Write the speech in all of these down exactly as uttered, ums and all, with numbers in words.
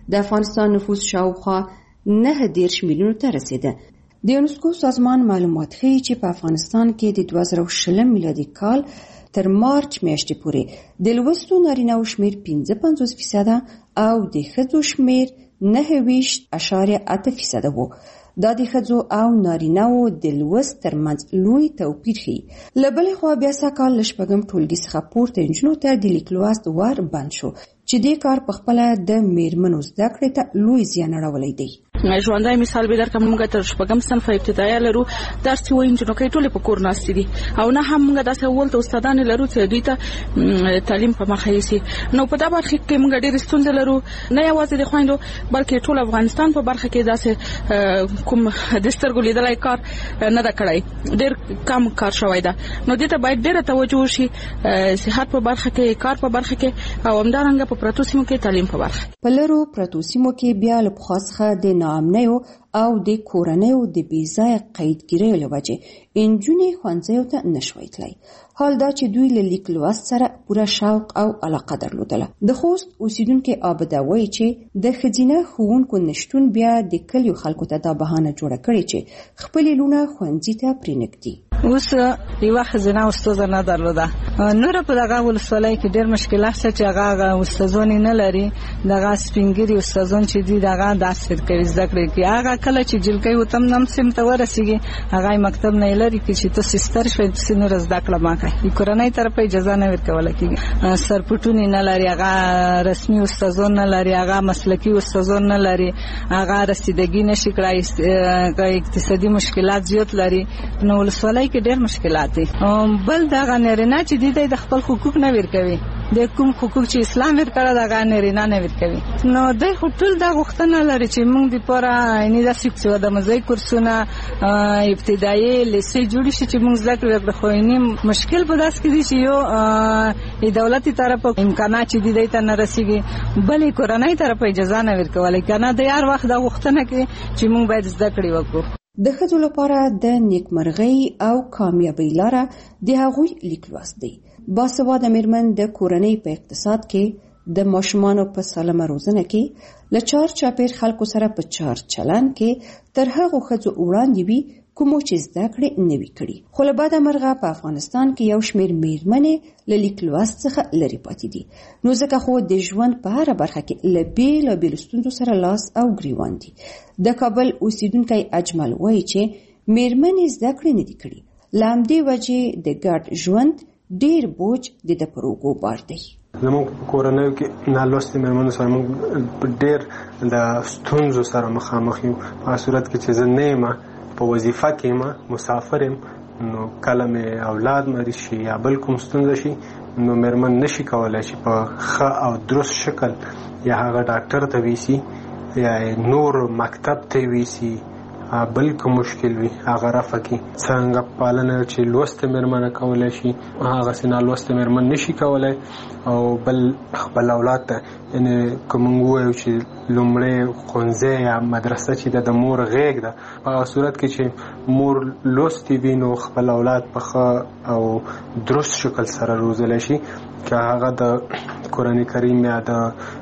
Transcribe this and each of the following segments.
د افغانستان نفوس شاوخوا نه دېرش میلیونو ته رسیده. د یونسکو سازمان معلومات ښیي چې په افغانستان کې د دوه زره شلم میلادي کال تر مارچ میاشتې پورې د لوستو نارینه‌و شمېر پنځه پنځوس فیصده او د ښځو شمېر نهه ویشت اعشاریه اته فیصده و. دا د ښځو او نارینه‌و د لوست ترمنځ لوی توپیر ښیي. له بلې خوا بیا سږکال له شپږم ټولګي څخه پورته نجونو ته د لیک لوست ور بند شو چې دې کار په خپله د میرمنو زده کړې ته لوی زیان اړولی دی. ژوندی مثال به درکړم، موږ تر شپږم صنف ابتدایه لرو، درس چې وایي نجونې ټولې په کور ناستې دي او نه هم موږ داسې اول ته استادان لرو چې دوی ته تعلیم په مخه یوسي. نو په دا برخه کې موږ ډېرې ستونزې لرو، نه یوازې د خویندو بلکې ټول افغانستان په برخه کې داسې کوم د سترګو لیدلی کار نه ده کړی، ډېر کم کار شوی ده. نو دې ته باید ډېره توجه وشي، صحت په برخه کې، کار په برخه کې او همدارنګه په پرتو سیمو کې تعلیم په برخه. په لرو پرتو سیمو کې بیا له پخوا څخه د ناامنیو او د کورنیو د بېځایه قیدګیریو له وجې نجونې ښوونځیو ته نشوی تللی. حال دا چې دوی له لیک لوست سره پوره شوق او علاقه درلودله. د خوست اوسیدونکي عابده وایي چې د ښځینه ښوونکو نشتون بیا د کلیو خلکو ته دا بهانه جوړه کړې چې خپلې لوڼه ښوونځي ته پرېنږدي. اوس یوه ښځینه استاده نه درلوده. نوره په دغه ولسوالۍ کې ډېر مشکلات شته چې هغه استادان نه لري. دغه سپینګیري استادان چې دي دغه درس ورکوي، زده کړې کوي. هغه کله چې جلکۍ وتم نم سیم ته ورسېږي هغه مکتب نه لري چې تاسې ستر شوئ تاسې نوره زده کړه مه کوئ. د کورنۍ طرفه اجازه نه ورکولی کېږي. سرپټونې نه لري، هغه رسمي استادان نه لري، هغه مسلکي استادان نه لري، هغه رسیدګي نشي کړی، اقتصادي مشکلات زیات لري. نو ولسوالۍ کې ډېر مشکلات دي. بل دغه نارینه چې دي د خپل حقوق نه ورکوي، د کوم حقوق چې اسلام ورکړه دغه نارینه نه ورکوي. نو دوی خو ټول دا غوښتنه لري چې موږ دپاره یعنې داسې چې د مزای کورسونه ابتدایي لیسې جوړې شي چې موږ زده کړې وکړو. خو یعنې مشکل په داسې کې دي چې یو د دولتي طرفه امکانات چې دي دی ته نه رسېږي، بلې کورنۍ طرفه اجازه نه ورکولی. که نه دی هر وخت دا غوښتنه کوي چې موږ باید زده کړې وکړو. د ښځو لپاره د نیکمرغۍ او کامیابۍ لاره د هغوی لیک لوست دی. باسواده میرمن د کورنۍ په اقتصاد کې، د ماشومانو په سالمه روزنه کې، له چار چاپېر خلکو سره په چار چلند کې تر هغو ښځو وړاندې وي کومو چې زده کړې نه وي کړي. خو له بده مرغه په افغانستان کې یو شمېر میرمنې له لیک لوست څخه لرې پاتې دي. نو ځکه خو د ژوند په هره برخه کې له بېلابېلو ستونزو سره لاس او ګریوان دي. د کابل اوسیدونکی اجمل وایي چې میرمنې زده کړې نه دي کړي، له همدې وجې د ګډ ژوند ډېر بوج د ده پر اوږو بار دی. زموږ په کورنیو کې نالوستې میرمنو سره موږ ډېر د ستونزو سره مخامخ یو. په صورت کې چې زه نه یم په وظیفه کې یم، مسافر یم، نو کله مې اولاد مریض شي یا بل کوم ستونزه شي، نو میرمن نشي کولی چې په ښه او درست شکل یا هغه ډاکټر ته ویسي یا نور مکتب ته ویسي، بل کوم مشکل وي هغه رفع کړي. څرنګه پالنه چې لوستې میرمنه کولی شي هغسې نالوستې میرمن نشي کولی. او بل خپل اولاد ته یعنې که موږ ووایو چې لومړی ښوونځی یا مدرسه چې ده د مور غېږ ده، په هغه صورت کې چې مور لوستې وي نو خپل اولاد په ښه او درست شکل سره روزلی شي. که هغه د قرآن کریم یا د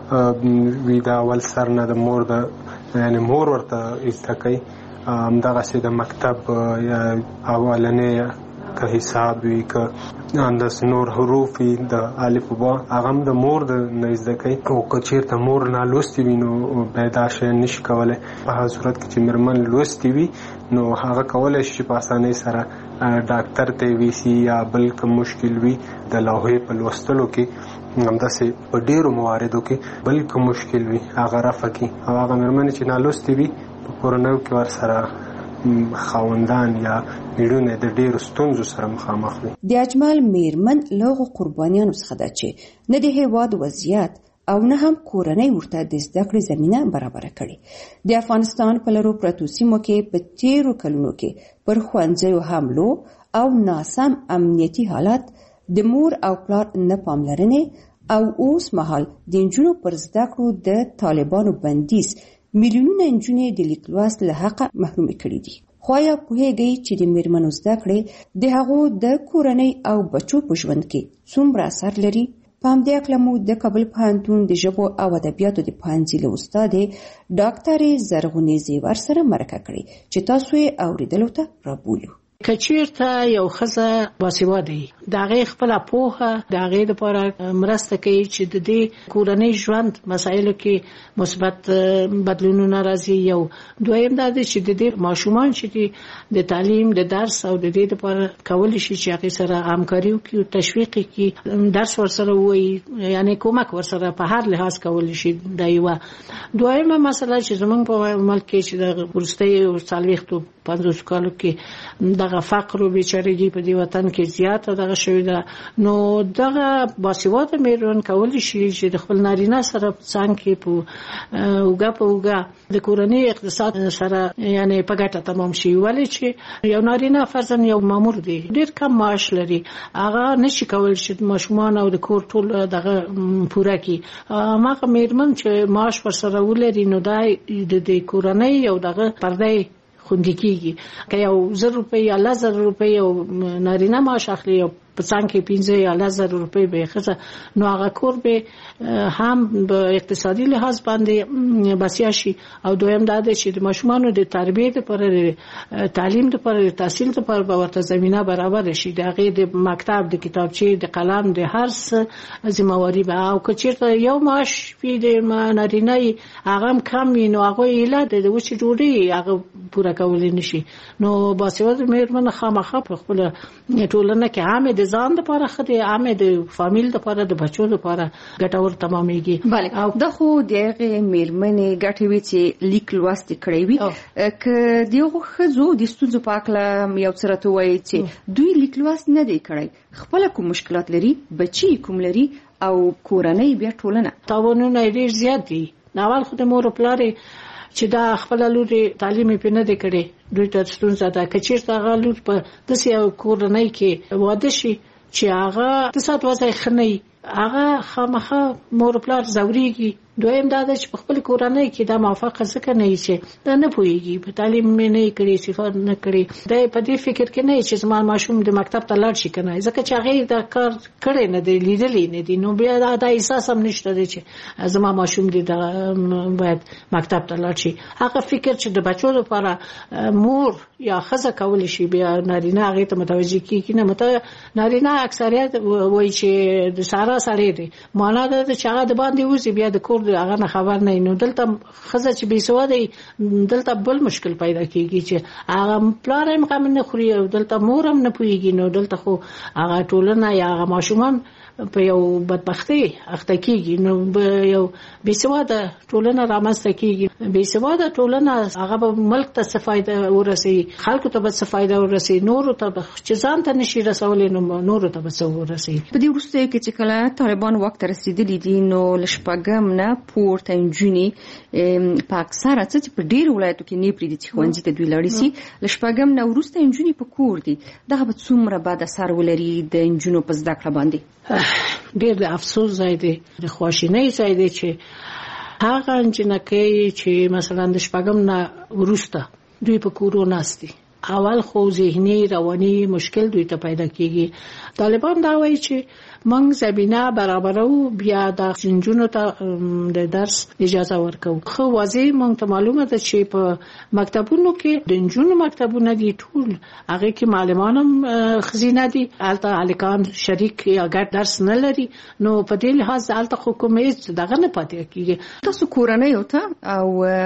وي د اول سر نه د مور د یعنې مور ورته زده کوي، همدغسې د مکتب یا اولنی که حساب وي، که انداس نور حروف وي، د الف و با هغه هم د مور د نه زده کوي. او که چېرته مور نالوستې وي نو بیا دا شی نشي کولی. په هغه صورت کې چې میرمن لوستې وي نو هغه کولی شي چې په اسانۍ سره ډاکټر ته ویسي یا بل کوم مشکل وي د لوحې په لوستلو کې، همداسې په ډېرو مواردو کې بل کوم مشکل وي هغه رفع کړي. او هغه میرمنې چې نالوستې وي په کورنیو کې ورسره خاوندان یا میړونه د ډېرو ستونزو سره مخامخ وي. د اجمل میرمن له هغو قربانیانو څخه ده چې نه د هېواد وضعیت او نه هم کورنۍ ورته د زده کړې زمینه برابره کړې. د افغانستان په لرو پرتو سیمو کې په تېرو کلونو کې پر ښوونځیو حملو او ناسم امنیتي حالت، د مور او پلار نه پاملرنې او اوس مهال د نجونو پر زده کړو د طالبانو بندیز میلیونونه نجونې د لیک لوست له حقه محرومې کړي دي. خو آیا پوهېږئ چې د میرمنو زده کړې د هغو د کورنۍ او بچو په ژوند کې څومره اثر لري؟ په همدې اړه مو د کابل پوهنتون د ژبو او ادبیاتو د پوهنځي له استادې ډاکټرې زرغونې زیور سره مرکه کړې چې تاسو یې اوریدلو ته رابولو. کچیرته یو ښځه باسواده وي د هغې خپله پوهه د هغې دپاره مرسته کوي چې د دې کورنۍ ژوند مسایلو کې مثبت بدلونونه راځي. یو دویم دا دی چې د دې ماشومان چې دي د تعلیم د درس او د دې دپاره کولی شي چې هغې سره همکاري وکړي او تشویق یې کړي، درس ورسره ووایي، یعنې کومک ورسره په هر لحاظ کولی شي. دا یوه. دویمه مسله چې زموږ په ملک کې چې د وروستیو څلوېښتو پنځوسو کالو کې دغه فقر او بیچارګي په دې وطن کې زیاته دغه شوې ده، نو دغه باسواده میرمن کولی شي چې د خپل نارینه سره څنګ کې په اوږه په اوږه د کورنۍ اقتصاد سره یعنې په ګټه تمام شي. ولې چې یو نارینه فرضاً یو مامور دی، ډېر کم معاش لري، هغه نشي کولی چې ماشومان او د کور ټول دغه پوره کړي. هماغه میرمن چې معاش ورسره ولري نو دا د کورنۍ یو دغه پرده خوندي کیږي. که یو زر روپۍ یا لس زره روپۍ یو نارینه معاش اخلي او په څنګ کې پنځه یا لس زره روپۍ به ښځه، نو هغه کور به هم په اقتصادي لحاظ باندې بسیا شي. او دویم دا دی چې د ماشومانو د تربیې لپاره، تعلیم لپاره، تحصیل لپاره به ورته زمینه برابر شي. د هغې د مکتب، د کتابچې، د قلم، د هر څه ذمہواري به. او که چېرته یو معاش وي د نارینه هغه هم کم وي نو هغوی ایله د وچې ډوډۍ هغه پوره کولی نشي. نو باسواده میرمن خامخا په خپله ټولنه کې عامې د ځان لپاره ښه دی، عامې د فامیل لپاره، د بچو لپاره ګټور تمامېږي. بله، دا خو د هغې میرمنې ګټې وي چې لیک لوست کړی وي. که د هغو ښځو د ستونزو په هکله یو څه راته ووایي چې دوی لیک لوست نه دی کړی، خپله کوم مشکلات لري، بچي کوم لري او کورنۍ بیا ټولنه، تاوانونه یې ډېر زیات دي. اول خو د مور و پلار چې دا خپل لور تعلیم یې نه دی کړی، دوی ته ستونزه ده. که چېرته هغه لور په داسې یو کورنۍ کې واده شي چې هغه اقتصاد وضع ښه نه وي، هغه خامخا مور و پلار ځورېږي. دویم دا ده چې په خپل کورنۍ کې دا موافقه ځکه نه وي چې دا نه پوهېږي، په تعلیم مې نه کړی، صفات نه کړی، دا په دې فکر کې نه چې زما ماشوم د مکتب ته لاړ شي که نه، ځکه چې هغې دا کار کړی نه دی، لیدلی نه دی. نو بیا دا احساس هم نشته دی چې زما ماشوم دی باید مکتب ته لاړ شي. هغه فکر چې د بچو لپاره مور یا ښځه کولی شي، بیا نارینه هغې ته متوجه کېږي نه. نارینه اکثریت وایي چې د سارا سړی دی، معنا دا ده چې هغه د باندې وځي بیا د کور هغه نه خبر نه. نو دلته ښځه چې بې سواده دلته بل مشکل پیدا کېږي چې هغه پلار هم غم نه خوري او دلته مور هم نه پوهېږي. نو دلته خو هغه ټولنه یا هغه ماشومان په یو بدبختۍ اخته کېږي. نو یو بې سواده ټولنه رامنځته کېږي. بې سواده ټولنه هغه به ملک ته څه فایده ورسوي، خلکو ته به څه فایده ورسوي، نورو ته به چې ځان ته نشي رسولی نو نورو ته به څه ورسوي. په دې وروستیو کې چې کله طالبان واک ته رسېدلي دي نو له شپږم نه پورته نجونې په اکثره څه چې په ډېرو ولایتو کې نه پرېږدي چې ښوونځي ته دوی لاړې سي، له شپږم نه وروسته نجونې په کور دي. دغه به څومره بد اثر ولري د نجونو په زده کړه باندې؟ ډېر د افسوس ځای دی، د خواشینۍ ځای دی چې هغه نجونکۍ چې مثلا د شپږم نه وروسته دوی په کورو ناست دي، اول خو ذهني رواني مشکل دوی ته پیدا کېږي. طالبان دا وایي چې موږ زمینه برابرو، بیا د نجونو ته د درس اجازه ورکوو. خو واضح موږ ته معلومه ده چې په مکتبونو کې د نجونو مکتبونه دي، ټول هغه کې معلمان هم ښځینه دي، هلته هلکان شریک یا ګډ درس نه لري. نو په دې لحاظ هلته خو کوم هېڅ دغه نه پاتې کېږي. تاسو کورنیو ته او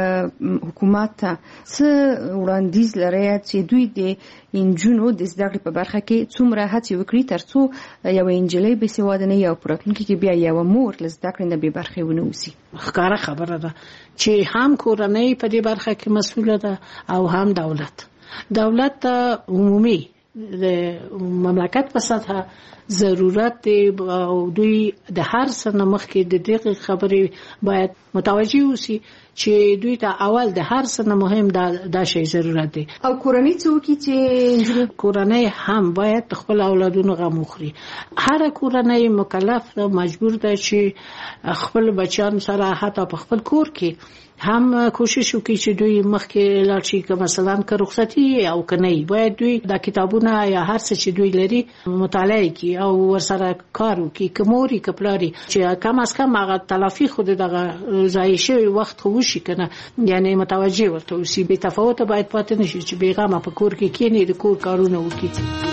حکومت ته څه وړاندیز لرئ چې دوی د نجونو د زده کړې په برخه کې څومره هڅې وکړي تر څو یوه نجلۍ بې سواده نه یا په راتلونکي کې بیا یوه مور له زده کړې نه بې برخې ونه اوسي؟ ښکاره خبره ده چې هم کورنۍ په دې برخه کې مسؤله ده او هم دولت. دولت ته عمومي د مملکت په سطحه ضرورت دی او دوی د هر څه نه مخکې د دې خبرې باید متوجه اوسي چې دوی ته اول د هر څه نه مهم دا دا شی ضرورت دی. او کورنۍ څه وکړي چې کورنۍ هم باید خپل اولادونو غم وخوري. هر کورنۍ مکلف ده، مجبور ده چې خپل بچیان سره حتی په خپل کور کې هم کوشش وکړي چې دوی مخکې لاړ شي، که مثلا که رخصتي او که نه باید دوی دا کتابونه کتابونه یا هر څه چې دوی لري مطالعه کوي او ورسره کار کوي کموري کپلاري چې کم از کم هغه تلافي خود دغه ضایع شوی وخت خو وشي کنه یعنی متوجه ورته وسی به تفاوت باید پاتې نشي چې بیغمه په کور کې کینی د کور کارونه وکړي.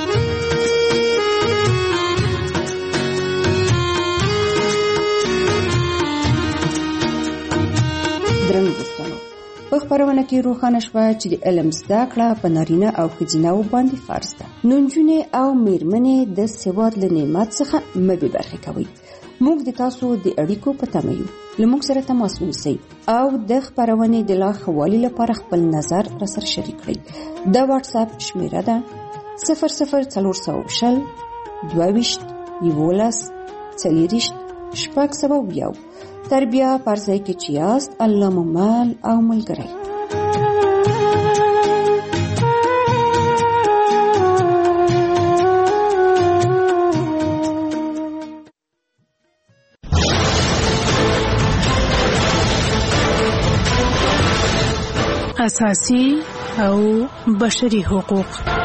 درنو دوستانو په خبرونه کې روښانه شوه چې د علم زده کړه په نارینه او ښځینه باندې فرض ده. نجونې او میرمنې د سواد له نعمت څخه مه بې برخې کوئ. موږ د تاسو د اړیکو په تمه یو. له موږ سره تماس ونیسئ او د خبرونې د لا ښه والي لپاره خپل نظر راسره شریک کړئ. د واتس اپ شمیره ده صفر صفر څلور سوه شل دوه ویشت یولس څلېرویشت شپږ سوه یو. تر بیا پر ځای کې چې یاست الله مو مل او ملګری. اساسي او بشري حقوق.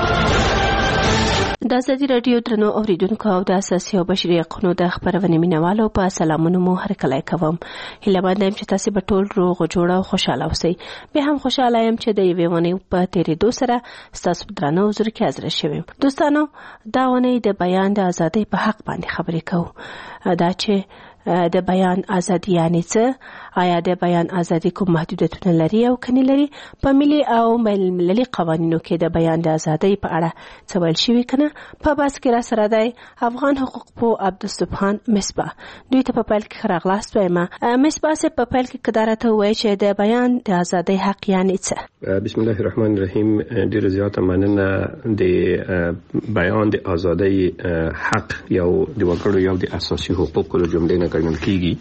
د ازادي رادیو درنو اوریدونکو او د اساسي او بشري حقوقو د خبرونې مینوالو په سلامونو مو هرکلی کوم. هیله مند یم چې تاسو به ټول روغ جوړ او خوشاله اوسئ. به هم خوشاله یم چې د یوې ونې په تیرېدو سره ستاسو په درنو حضور کې حاضر شوم. دوستانو دا ونې د بیان د ازادۍ په حق باندې خبرې کوو. دا چې د بیان ازادي یعنی څه؟ آیا د بیان ازادي کوم محدودیتونه لري او کني لري؟ په ملي او بین المللي قوانینو کې د بیان د ازادۍ په اړه څه ویل شوي کنه؟ په بحث کې را سره دی افغان حقوق پوه عبدالسبحان مصباح. دوی ته په پیل کې ښه راغلاست وایم. مصباح صاحب په پیل کې کداره ته ووایي چې د بیان د ازادۍ حق یعنی څه؟ بسم الله الرحمن الرحیم. ډېره زیاته مننه. د بیان د ازادۍ حق یو د وګړو یو د اساسي حقوقو له جملې نه ګڼل کیږي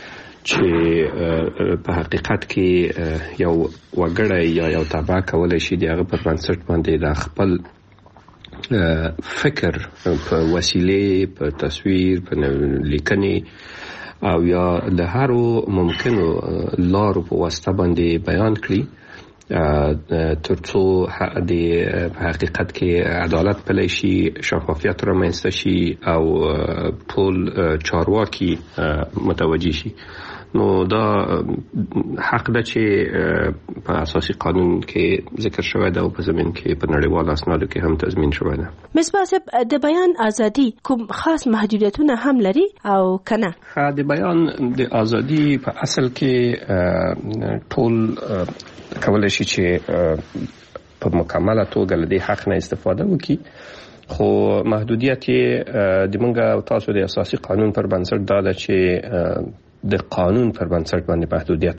چې په حقیقت کې یو وګړی یا یو تبع کولی شي د هغه پر بنسټ باندې د خپل فکر په وسیلې په تصویر په لیکنې او یا د هرو ممکنو لارو په واسطه باندې بیان کړي ترڅو د حقیقت کې عدالت پلی شي، شفافیت رامنځته شي او ټول چارواکي متوجه شي. نو دا حق ده چې په اساسي قانون کې ذکر شوی ده او په زمين کې په نړیوال اسنادو کې هم تضمین شوی ده. مصباح صاحب د بیان ازادي کوم خاص محدودیتونه هم لري او کنه؟ د بیان د ازادي په اصل کې ټول کولای شي چې په مکمله توګه له دې حق نه استفاده وکړي، خو محدودیت یې د موږ تاسو د اساسي قانون پر بنسټ دا ده چې د قانون پر بنسټ باندې محدودیت